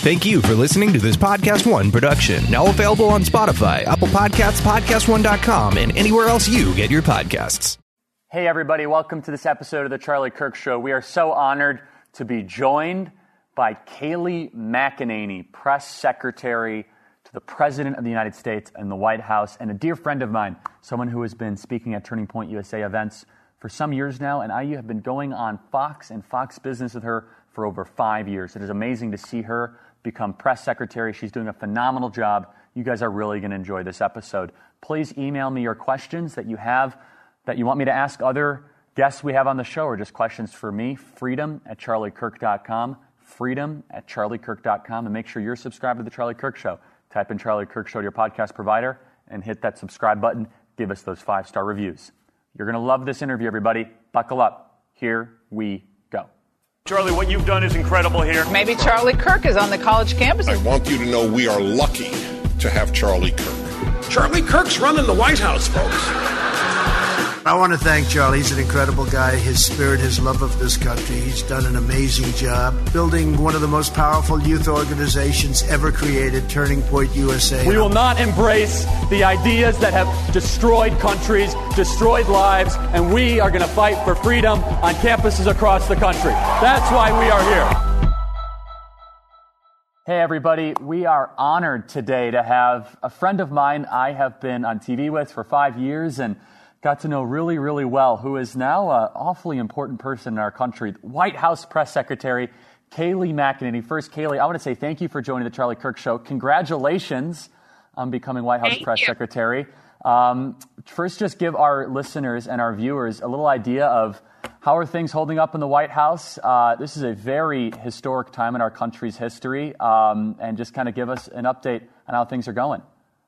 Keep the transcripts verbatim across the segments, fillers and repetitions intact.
Thank you for listening to this Podcast One production, now available on Spotify, Apple Podcasts, podcast one dot com, and anywhere else you get your podcasts. Hey, everybody. Welcome to this episode of The Charlie Kirk Show. We are so honored to be joined by Kayleigh McEnany, press secretary to the President of the United States in the White House, and a dear friend of mine, someone who has been speaking at Turning Point U S A events for some years now, and I have been going on Fox and Fox Business with her for over five years. It is amazing to see her become press secretary. She's doing a phenomenal job. You guys are really going to enjoy this episode. Please email me your questions that you have, that you want me to ask other guests we have on the show, or just questions for me. Freedom at charlie kirk dot com. Freedom at charlie kirk dot com. And make sure you're subscribed to The Charlie Kirk Show. Type in Charlie Kirk Show to your podcast provider and hit that subscribe button. Give us those five-star reviews. You're going to love this interview, everybody. Buckle up. Here we go. Charlie, what you've done is incredible here. Maybe Charlie Kirk is on the college campus. I want you to know we are lucky to have Charlie Kirk. Charlie Kirk's running the White House, folks. I want to thank Charlie. He's an incredible guy. His spirit, his love of this country. He's done an amazing job building one of the most powerful youth organizations ever created, Turning Point U S A. We will not embrace the ideas that have destroyed countries, destroyed lives, and we are going to fight for freedom on campuses across the country. That's why we are here. Hey, everybody. We are honored today to have a friend of mine I have been on T V with for five years and got to know really, really well, who is now an awfully important person in our country, White House Press Secretary Kayleigh McEnany. First, Kayleigh, I want to say thank you for joining The Charlie Kirk Show. Congratulations on becoming White House Thank Press you. Secretary. Um, first, just give our listeners and our viewers a little idea of how are things holding up in the White House. Uh, this is a very historic time in our country's history, um, and just kind of give us an update on how things are going.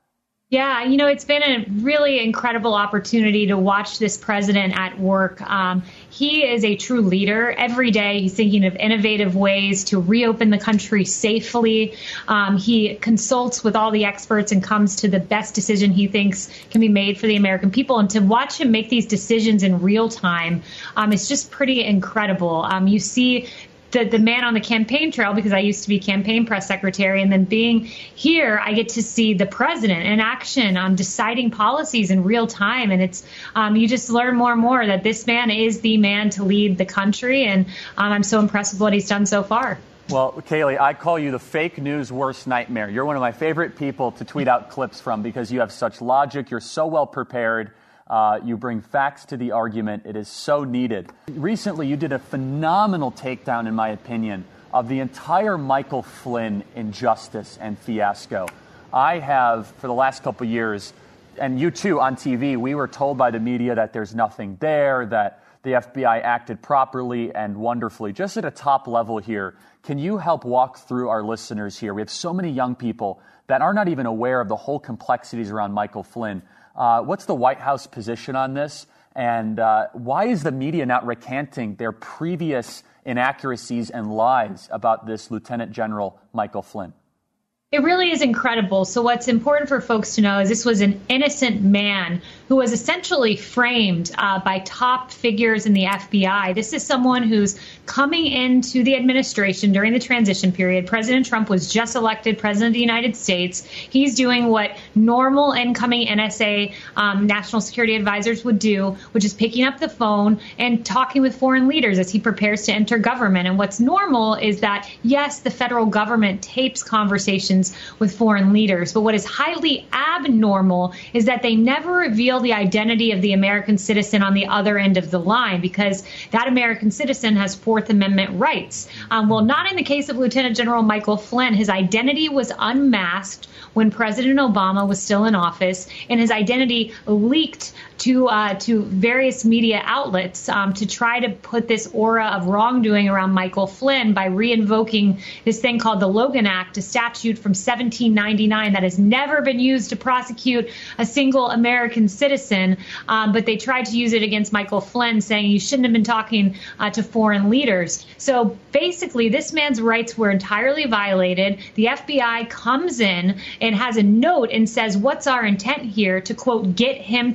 Yeah, you know, it's been a really incredible opportunity to watch this president at work. Um, he is a true leader. Every day he's thinking of innovative ways to reopen the country safely. Um, he consults with all the experts and comes to the best decision he thinks can be made for the American people. And to watch him make these decisions in real time, um, it's just pretty incredible. Um, you see The, the man on the campaign trail, because I used to be campaign press secretary, and then being here, I get to see the president in action on deciding policies in real time. And it's um, you just learn more and more that this man is the man to lead the country. And um, I'm so impressed with what he's done so far. Well, Kayleigh, I call you the fake news worst nightmare. You're one of my favorite people to tweet out clips from because you have such logic. You're so well prepared. Uh, you bring facts to the argument. It is so needed. Recently, you did a phenomenal takedown, in my opinion, of the entire Michael Flynn injustice and fiasco. I have, for the last couple of years, and you too on T V, we were told by the media that there's nothing there, that the F B I acted properly and wonderfully. Just at a top level here, can you help walk through our listeners here? We have so many young people that are not even aware of the whole complexities around Michael Flynn. Uh, what's the White House position on this? And uh, why is the media not recanting their previous inaccuracies and lies about this Lieutenant General Michael Flynn? It really is incredible. So what's important for folks to know is this was an innocent man who was essentially framed uh, by top figures in the F B I. This is someone who's coming into the administration during the transition period. President Trump was just elected president of the United States. He's doing what normal incoming N S A um, national security advisors would do, which is picking up the phone and talking with foreign leaders as he prepares to enter government. And what's normal is that, yes, the federal government tapes conversations with foreign leaders. But what is highly abnormal is that they never reveal the identity of the American citizen on the other end of the line, because that American citizen has Fourth Amendment rights. Um, well, not in the case of Lieutenant General Michael Flynn. His identity was unmasked when President Obama was still in office, and his identity leaked to uh, to various media outlets um, to try to put this aura of wrongdoing around Michael Flynn by reinvoking this thing called the Logan Act, a statute from seventeen ninety-nine that has never been used to prosecute a single American citizen. Um, but they tried to use it against Michael Flynn, saying you shouldn't have been talking uh, to foreign leaders. So basically, this man's rights were entirely violated. The F B I comes in and has a note and says, what's our intent here? To, quote, get him to lie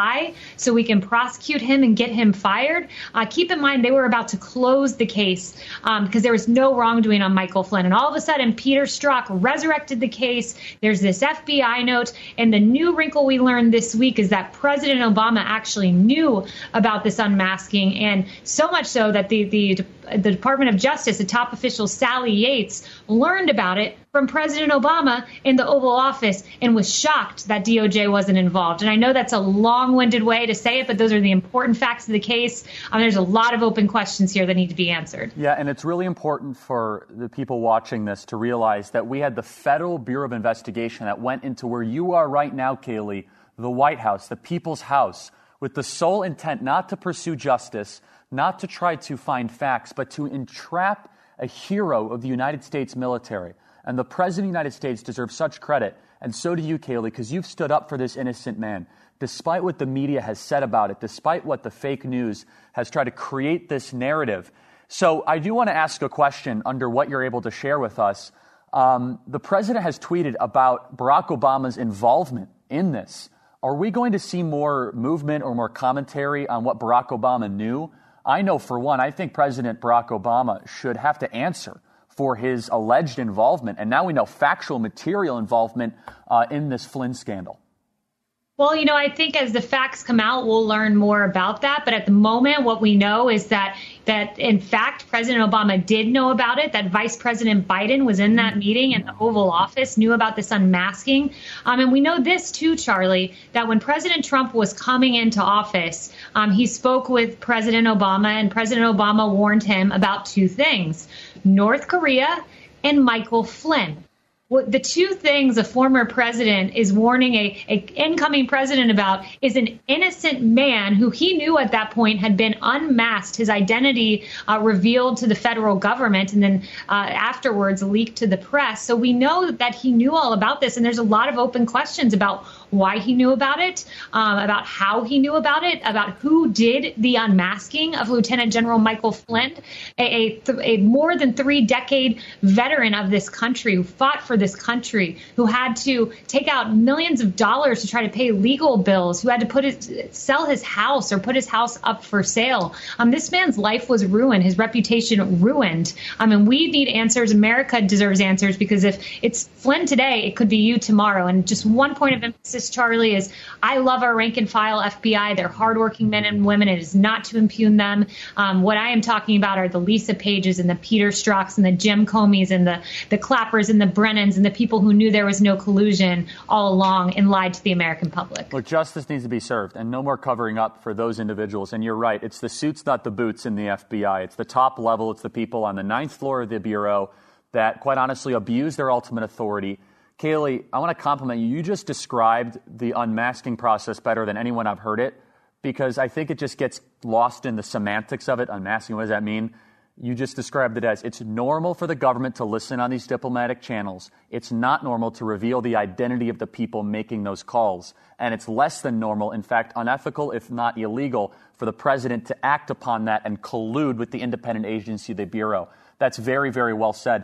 I so we can prosecute him and get him fired. Uh, keep in mind, they were about to close the case um, because there was no wrongdoing on Michael Flynn. And all of a sudden, Peter Strzok resurrected the case. There's this F B I note. And the new wrinkle we learned this week is that President Obama actually knew about this unmasking. And so much so that the, the, the Department of Justice, the top official Sally Yates, learned about it from President Obama in the Oval Office and was shocked that D O J wasn't involved. And I know that's a long-winded way to say it, but those are the important facts of the case. Um, there's a lot of open questions here that need to be answered. Yeah, and it's really important for the people watching this to realize that we had the Federal Bureau of Investigation that went into where you are right now, Kayleigh, the White House, the people's house, with the sole intent not to pursue justice, not to try to find facts, but to entrap a hero of the United States military. And the President of the United States deserves such credit, and so do you, Kayleigh, because you've stood up for this innocent man. Despite what the media has said about it, despite what the fake news has tried to create this narrative. So I do want to ask a question under what you're able to share with us. Um, the President has tweeted about Barack Obama's involvement in this. Are we going to see more movement or more commentary on what Barack Obama knew? I know, for one, I think President Barack Obama should have to answer for his alleged involvement. And now we know factual material involvement uh, in this Flynn scandal. Well, you know, I think as the facts come out, we'll learn more about that. But at the moment, what we know is that that, in fact, President Obama did know about it, that Vice President Biden was in that meeting in the Oval Office, knew about this unmasking. Um, and we know this, too, Charlie, that when President Trump was coming into office, um, he spoke with President Obama, and President Obama warned him about two things: North Korea and Michael Flynn. The two things a former president is warning a, a incoming president about is an innocent man who he knew at that point had been unmasked, his identity uh, revealed to the federal government, and then uh, afterwards leaked to the press. So we know that he knew all about this, and there's a lot of open questions about why he knew about it, um, about how he knew about it, about who did the unmasking of Lieutenant General Michael Flynn, a, a, th- a more than three-decade veteran of this country who fought for this country, who had to take out millions of dollars to try to pay legal bills, who had to put his, sell his house or put his house up for sale. Um, this man's life was ruined, his reputation ruined. I mean, we need answers. America deserves answers, because if it's Flynn today, it could be you tomorrow. And just one point of emphasis, Charlie, is I love our rank and file F B I. They're hardworking men and women. It is not to impugn them. Um, what I am talking about are the Lisa Pages and the Peter Strzoks and the Jim Comeys and the, the Clappers and the Brennans and the people who knew there was no collusion all along and lied to the American public. Look, justice needs to be served, and no more covering up for those individuals. And you're right. It's the suits, not the boots in the F B I. It's the top level. It's the people on the ninth floor of the Bureau that, quite honestly, abuse their ultimate authority. Kayleigh, I want to compliment you. You just described the unmasking process better than anyone I've heard it, because I think it just gets lost in the semantics of it. Unmasking, what does that mean? You just described it as it's normal for the government to listen on these diplomatic channels. It's not normal to reveal the identity of the people making those calls. And it's less than normal, in fact, unethical, if not illegal, for the president to act upon that and collude with the independent agency, the Bureau. That's very, very well said.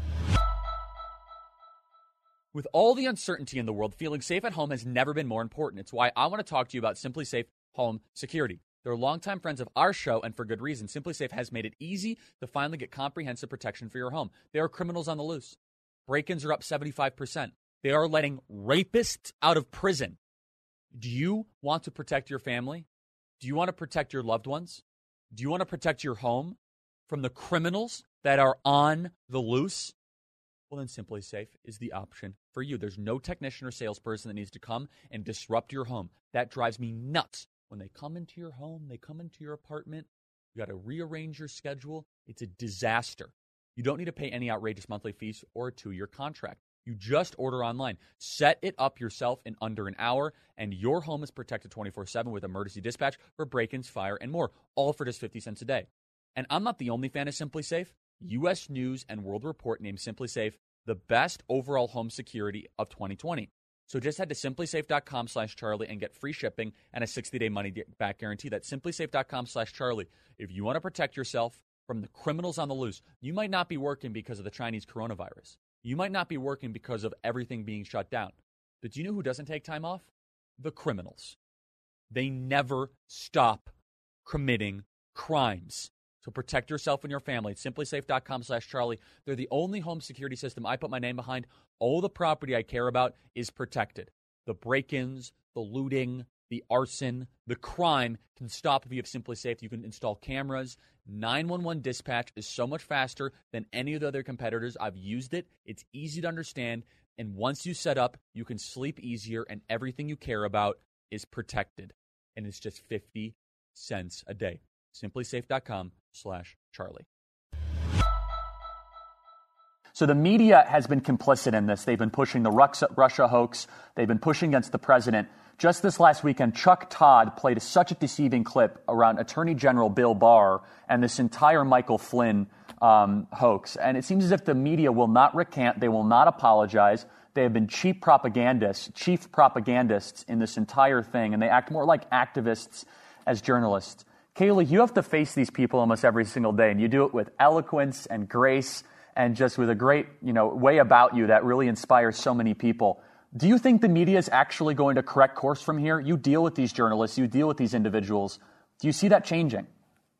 With all the uncertainty in the world, feeling safe at home has never been more important. It's why I want to talk to you about Simply Safe Home Security. They're longtime friends of our show, and for good reason. Simply Safe has made it easy to finally get comprehensive protection for your home. There are criminals on the loose. Break-ins are up seventy-five percent. They are letting rapists out of prison. Do you want to protect your family? Do you want to protect your loved ones? Do you want to protect your home from the criminals that are on the loose? Well, then Simply Safe is the option for you. There's no technician or salesperson that needs to come and disrupt your home. That drives me nuts. When they come into your home, they come into your apartment, you got to rearrange your schedule. It's a disaster. You don't need to pay any outrageous monthly fees or a two-year contract. You just order online. Set it up yourself in under an hour, and your home is protected twenty-four seven with emergency dispatch for break-ins, fire, and more, all for just fifty cents a day. And I'm not the only fan of Simply Safe. U S News and World Report named Simply Safe the best overall home security of twenty twenty. So just head to simplysafe.com slash Charlie and get free shipping and a sixty-day money-back guarantee. That's simplysafe.com slash Charlie. If you want to protect yourself from the criminals on the loose, you might not be working because of the Chinese coronavirus. You might not be working because of everything being shut down. But do you know who doesn't take time off? The criminals. they never stop committing crimes. So protect yourself and your family. It's simplysafe.com slash Charlie. They're the only home security system I put my name behind. All the property I care about is protected. The break-ins, the looting, the arson, the crime can stop if you have SimpliSafe. You can install cameras. nine one one dispatch is so much faster than any of the other competitors. I've used it. It's easy to understand. And once you set up, you can sleep easier and everything you care about is protected. And it's just fifty cents a day. simplysafe.com slash Charlie. So the media has been complicit in this. They've been pushing the Russia hoax. They've been pushing against the president. Just this last weekend, Chuck Todd played such a deceiving clip around Attorney General Bill Barr and this entire Michael Flynn um, hoax. And it seems as if the media will not recant. They will not apologize. They have been cheap propagandists, chief propagandists in this entire thing, and they act more like activists as journalists. Kayleigh, you have to face these people almost every single day, and you do it with eloquence and grace and just with a great, you know, way about you that really inspires so many people. Do you think the media is actually going to correct course from here? You deal with these journalists, you deal with these individuals. Do you see that changing?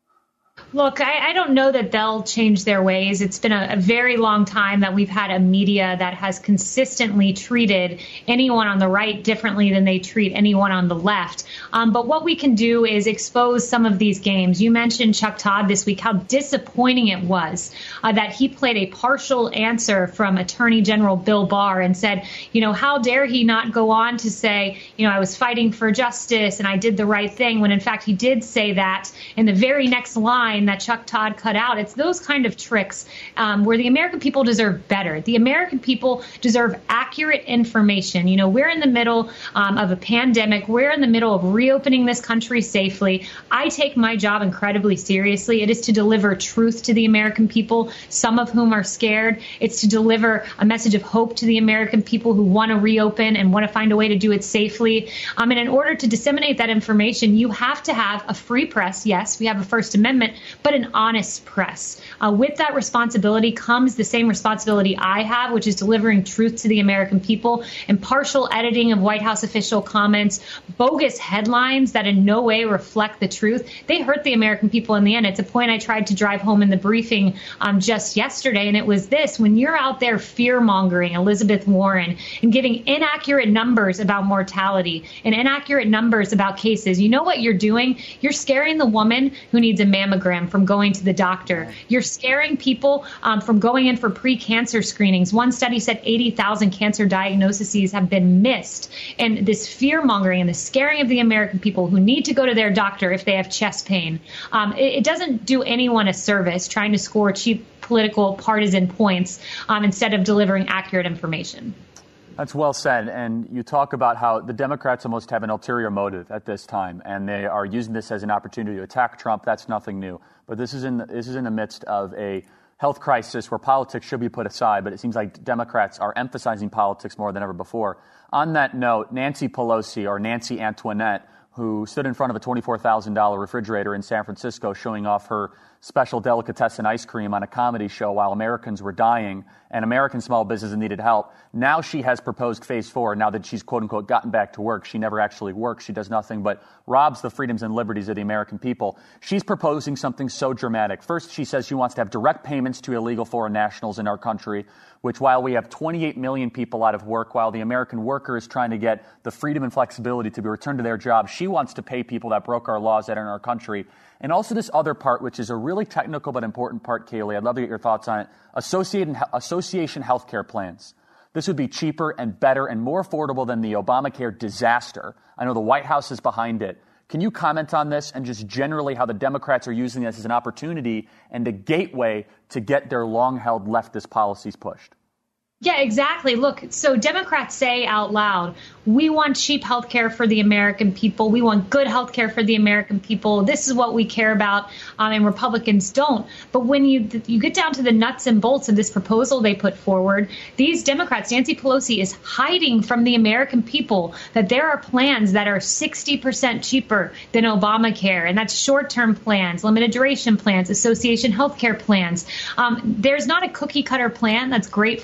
Look, I, I don't know that they'll change their ways. It's been a, a very long time that we've had a media that has consistently treated anyone on the right differently than they treat anyone on the left. Um, but what we can do is expose some of these games. You mentioned Chuck Todd this week, how disappointing it was uh, that he played a partial answer from Attorney General Bill Barr and said, you know, how dare he not go on to say, you know, I was fighting for justice and I did the right thing, when in fact he did say that in the very next line that Chuck Todd cut out. It's those kind of tricks um, where the American people deserve better. The American people deserve accurate information. You know, we're in the middle um, of a pandemic. We're in the middle of reopening this country safely. I take my job incredibly seriously. It is to deliver truth to the American people, some of whom are scared. It's to deliver a message of hope to the American people who want to reopen and want to find a way to do it safely. Um, and in order to disseminate that information, you have to have a free press. Yes, we have a First Amendment, but an honest press. Uh, with that responsibility comes the same responsibility I have, which is delivering truth to the American people. Impartial editing of White House official comments, bogus headlines that in no way reflect the truth, they hurt the American people in the end. It's a point I tried to drive home in the briefing um, just yesterday, and it was this: when you're out there fear-mongering Elizabeth Warren and giving inaccurate numbers about mortality and inaccurate numbers about cases, you know what you're doing? You're scaring the woman who needs a mammogram from going to the doctor. You're scaring people um, from going in for pre-cancer screenings. One study said eighty thousand cancer diagnoses have been missed. And this fear-mongering and the scaring of the American people who need to go to their doctor if they have chest pain, um, it, it doesn't do anyone a service trying to score cheap political partisan points um, instead of delivering accurate information. That's well said. And you talk about how the Democrats almost have an ulterior motive at this time, and they are using this as an opportunity to attack Trump. That's nothing new. But this is in the, this is in the midst of a health crisis where politics should be put aside, but it seems like Democrats are emphasizing politics more than ever before. On that note, Nancy Pelosi, or Nancy Antoinette, who stood in front of a twenty-four thousand dollars refrigerator in San Francisco showing off her special delicatessen ice cream on a comedy show while Americans were dying and American small businesses needed help. Now she has proposed phase four. Now that she's, quote unquote, gotten back to work, she never actually works. She does nothing but robs the freedoms and liberties of the American people. She's proposing something so dramatic. First, she says she wants to have direct payments to illegal foreign nationals in our country, which, while we have twenty-eight million people out of work, while the American worker is trying to get the freedom and flexibility to be returned to their jobs, she wants to pay people that broke our laws that are in our country. And also this other part, which is a really technical but important part, Kayleigh. I'd love to get your thoughts on it. Associated, association healthcare plans. This would be cheaper and better and more affordable than the Obamacare disaster. I know the White House is behind it. Can you comment on this and just generally how the Democrats are using this as an opportunity and a gateway to get their long-held leftist policies pushed? Yeah, exactly. Look, so Democrats say out loud, we want cheap health care for the American people. We want good health care for the American people. This is what we care about, um, and Republicans don't. But when you you get down to the nuts and bolts of this proposal they put forward, these Democrats, Nancy Pelosi is hiding from the American people that there are plans that are sixty percent cheaper than Obamacare, and that's short-term plans, limited duration plans, association health care plans. Um, there's not a cookie-cutter plan that's great for every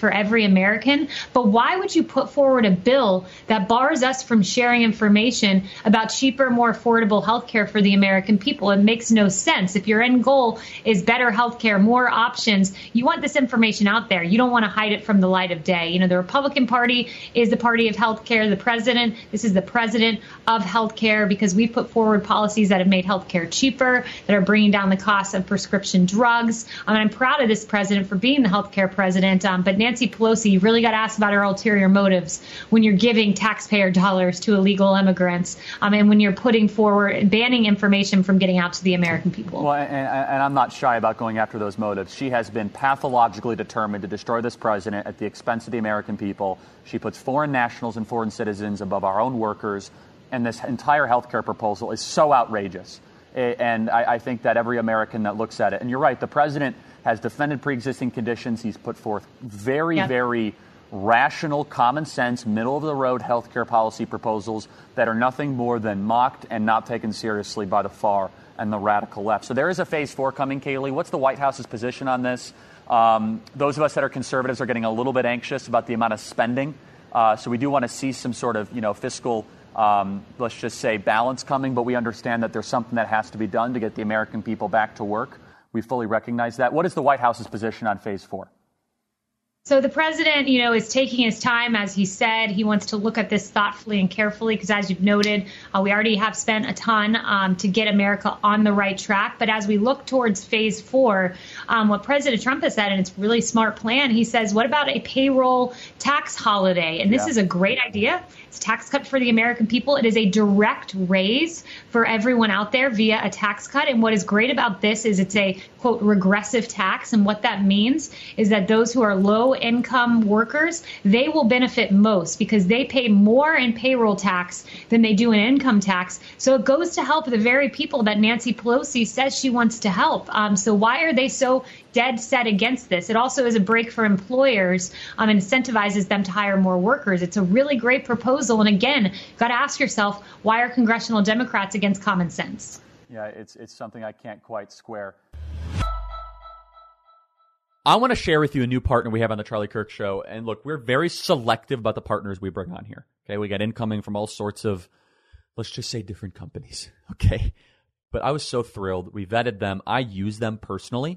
every American. But why would you put forward a bill that bars us from sharing information about cheaper, more affordable health care for the American people? It makes no sense. If your end goal is better health care, more options, you want this information out there. You don't want to hide it from the light of day. You know, the Republican Party is the party of health care. The president, this is the president of health care, because we put forward policies that have made health care cheaper, that are bringing down the cost of prescription drugs. Um, and I'm proud of this president for being the health care president. Um, but Nancy Pelosi, you really got to ask about her ulterior motives when you're giving taxpayer dollars to illegal immigrants, um, and when you're putting forward banning information from getting out to the American people. Well, and, and I'm not shy about going after those motives. She has been pathologically determined to destroy this president at the expense of the American people. She puts foreign nationals and foreign citizens above our own workers. And this entire health care proposal is so outrageous. And I, I think that every American that looks at it, and you're right, the president has defended pre-existing conditions. He's put forth very, yeah. very rational, common sense, middle-of-the-road health care policy proposals that are nothing more than mocked and not taken seriously by the far and the radical left. So there is a phase four coming, Kayleigh. What's the White House's position on this? Um, those of us that are conservatives are getting a little bit anxious about the amount of spending. Uh, so we do want to see some sort of, you know, fiscal Um, let's just say balance coming, but we understand that there's something that has to be done to get the American people back to work. We fully recognize that. What is the White House's position on phase four? So the president, you know, is taking his time, as he said. He wants to look at this thoughtfully and carefully because, as you've noted, uh, we already have spent a ton um, to get America on the right track. But as we look towards phase four, um, what President Trump has said, and it's a really smart plan, he says, what about a payroll tax holiday? And this yeah. is a great idea. It's a tax cut for the American people. It is a direct raise for everyone out there via a tax cut. And what is great about this is it's a, quote, regressive tax. And what that means is that those who are low income workers, they will benefit most because they pay more in payroll tax than they do in income tax. So it goes to help the very people that Nancy Pelosi says she wants to help. Um, so why are they so dead set against this? It also is a break for employers um, and incentivizes them to hire more workers. It's a really great proposal. And again, got to ask yourself, why are congressional Democrats against common sense? Yeah, it's it's something I can't quite square. I want to share with you a new partner we have on the Charlie Kirk Show. And look, we're very selective about the partners we bring on here. Okay, we got incoming from all sorts of, let's just say, different companies. Okay, but I was so thrilled. We vetted them. I use them personally.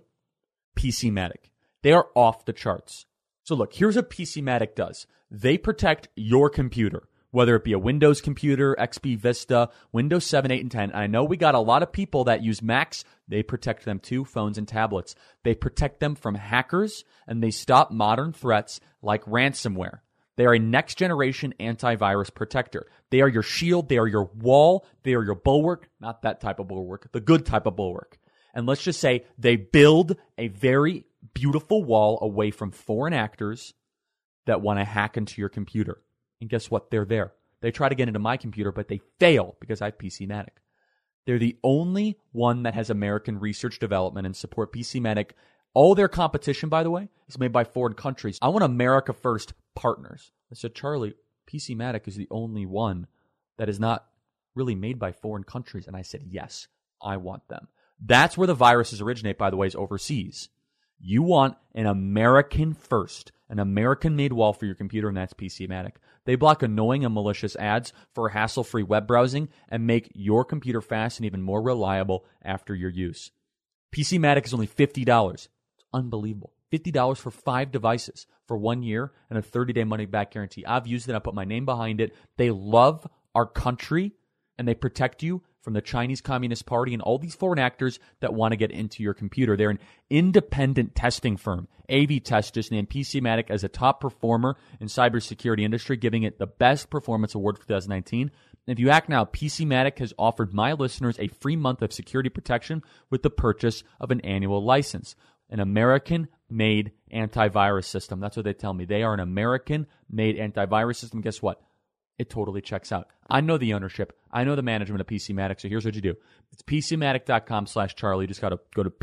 PCmatic. They are off the charts. So look, here's what PCmatic does. They protect your computer, whether it be a Windows computer, X P Vista, Windows seven, eight, and ten. And I know we got a lot of people that use Macs. They protect them too, phones and tablets. They protect them from hackers, and they stop modern threats like ransomware. They are a next-generation antivirus protector. They are your shield. They are your wall. They are your bulwark. Not that type of bulwark, the good type of bulwark. And let's just say they build a very beautiful wall away from foreign actors that want to hack into your computer. And guess what? They're there. They try to get into my computer, but they fail because I have PCmatic. They're the only one that has American research development and support. PCmatic, all their competition, by the way, is made by foreign countries. I want America First partners. I said, Charlie, PCmatic is the only one that is not really made by foreign countries. And I said, yes, I want them. That's where the viruses originate, by the way, is overseas. You want an American first, an American-made wall for your computer, and that's PCmatic. They block annoying and malicious ads for hassle-free web browsing and make your computer fast and even more reliable after your use. PCmatic is only fifty dollars. It's unbelievable. fifty dollars for five devices for one year and a thirty-day money-back guarantee. I've used it. I put my name behind it. They love our country, and they protect you from the Chinese Communist Party and all these foreign actors that want to get into your computer. They're an independent testing firm. A V Test just named PCmatic as a top performer in cybersecurity industry, giving it the Best Performance Award for twenty nineteen. And if you act now, PCmatic has offered my listeners a free month of security protection with the purchase of an annual license. An American-made antivirus system. That's what they tell me. They are an American-made antivirus system. Guess what? It totally checks out. I know the ownership. I know the management of PCmatic, so here's what you do. It's PCmatic.com slash Charlie. You just got to go to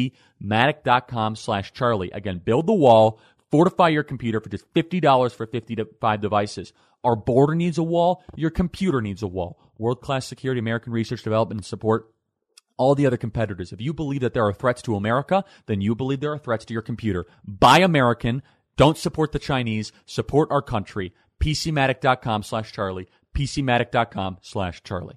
PCmatic.com slash Charlie. Again, build the wall, fortify your computer for just fifty dollars for fifty-five devices. Our border needs a wall. Your computer needs a wall. World-class security, American research, development, and support. All the other competitors. If you believe that there are threats to America, then you believe there are threats to your computer. Buy American. Don't support the Chinese. Support our country. PCmatic.com slash Charlie. PCmatic.com slash Charlie.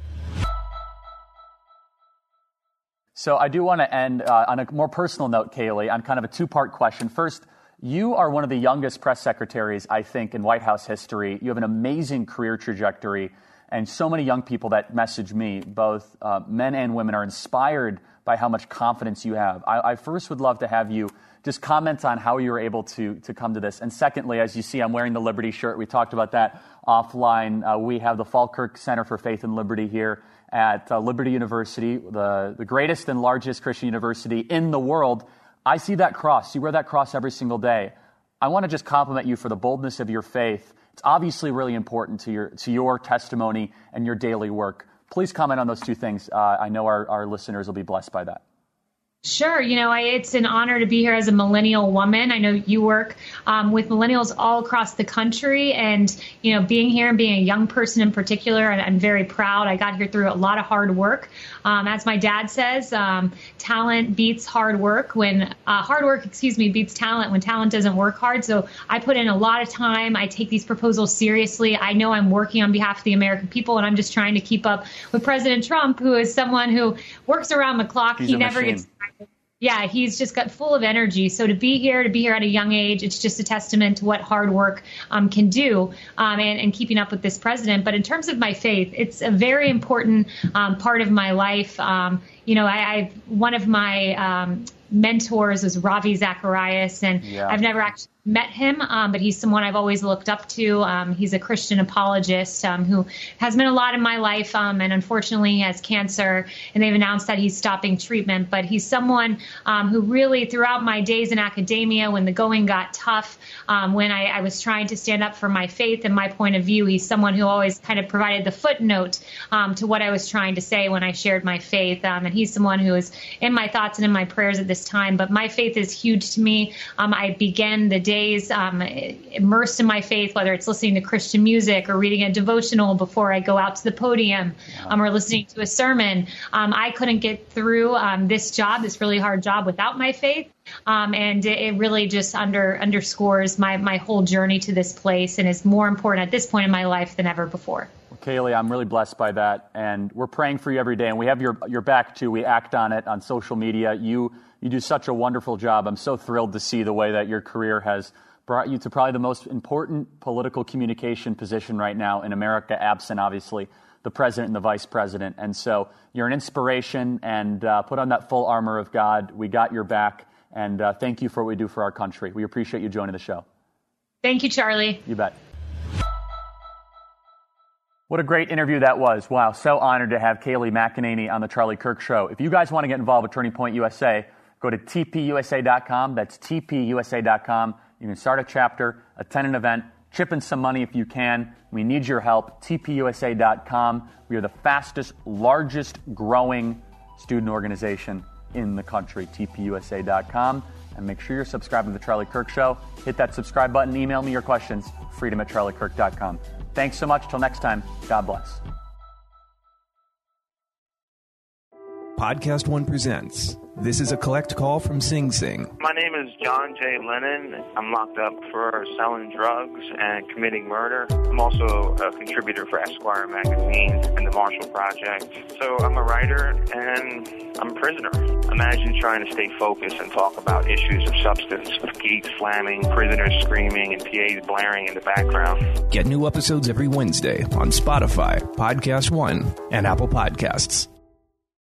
So I do want to end uh, on a more personal note, Kayleigh, on kind of a two-part question. First, you are one of the youngest press secretaries, I think, in White House history. You have an amazing career trajectory, and so many young people that message me, both uh, men and women, are inspired by how much confidence you have. I, I first would love to have you just comment on how you were able to, to come to this. And secondly, as you see, I'm wearing the Liberty shirt. We talked about that offline. Uh, we have the Falkirk Center for Faith and Liberty here at uh, Liberty University, the, the greatest and largest Christian university in the world. I see that cross. You wear that cross every single day. I want to just compliment you for the boldness of your faith. It's obviously really important to your to your testimony and your daily work. Please comment on those two things. Uh, I know our, our listeners will be blessed by that. Sure. You know, I, it's an honor to be here as a millennial woman. I know you work um, with millennials all across the country, and, you know, being here and being a young person in particular, and I'm very proud. I got here through a lot of hard work. Um, as my dad says, um, talent beats hard work when uh, hard work, excuse me, beats talent when talent doesn't work hard. So I put in a lot of time. I take these proposals seriously. I know I'm working on behalf of the American people, and I'm just trying to keep up with President Trump, who is someone who works around the clock. He's he a never machine. gets Yeah, he's just got full of energy. So to be here, to be here at a young age, it's just a testament to what hard work um, can do um, and, and keeping up with this president. But in terms of my faith, it's a very important um, part of my life. Um, you know, I, I one of my um, mentors is Ravi Zacharias, and yeah. I've never actually met him, um, but he's someone I've always looked up to. Um, he's a Christian apologist um, who has meant a lot in my life, um, and unfortunately he has cancer, and they've announced that he's stopping treatment. But he's someone um, who really, throughout my days in academia, when the going got tough, um, when I, I was trying to stand up for my faith and my point of view, he's someone who always kind of provided the footnote um, to what I was trying to say when I shared my faith. Um, and he's someone who is in my thoughts and in my prayers at this time. But my faith is huge to me. Um, I began the days um, immersed in my faith, whether it's listening to Christian music or reading a devotional before I go out to the podium um, or listening to a sermon. Um, I couldn't get through um, this job, this really hard job, without my faith. Um, and it really just under underscores my, my whole journey to this place, and is more important at this point in my life than ever before. Well, Kayleigh, I'm really blessed by that, and we're praying for you every day, and we have your your back too. We act on it on social media. You you do such a wonderful job. I'm so thrilled to see the way that your career has brought you to probably the most important political communication position right now in America, absent obviously the president and the vice president. And so you're an inspiration, and uh, put on that full armor of God. We got your back. And uh, thank you for what we do for our country. We appreciate you joining the show. Thank you, Charlie. You bet. What a great interview that was. Wow, so honored to have Kayleigh McEnany on the Charlie Kirk Show. If you guys want to get involved with Turning Point U S A, go to T P U S A dot com. That's T P U S A dot com. You can start a chapter, attend an event, chip in some money if you can. We need your help. T P U S A dot com. We are the fastest, largest growing student organization in the country. T P U S A dot com. And make sure you're subscribed to the Charlie Kirk Show. Hit that subscribe button. Email me your questions. freedom at charlie kirk dot com. Thanks so much. Till next time, God bless. Podcast One presents. This is a collect call from Sing Sing. My name is John J. Lennon. I'm locked up for selling drugs and committing murder. I'm also a contributor for Esquire magazine and the Marshall Project. So I'm a writer and I'm a prisoner. Imagine trying to stay focused and talk about issues of substance, with gates slamming, prisoners screaming, and P As blaring in the background. Get new episodes every Wednesday on Spotify, Podcast One, and Apple Podcasts.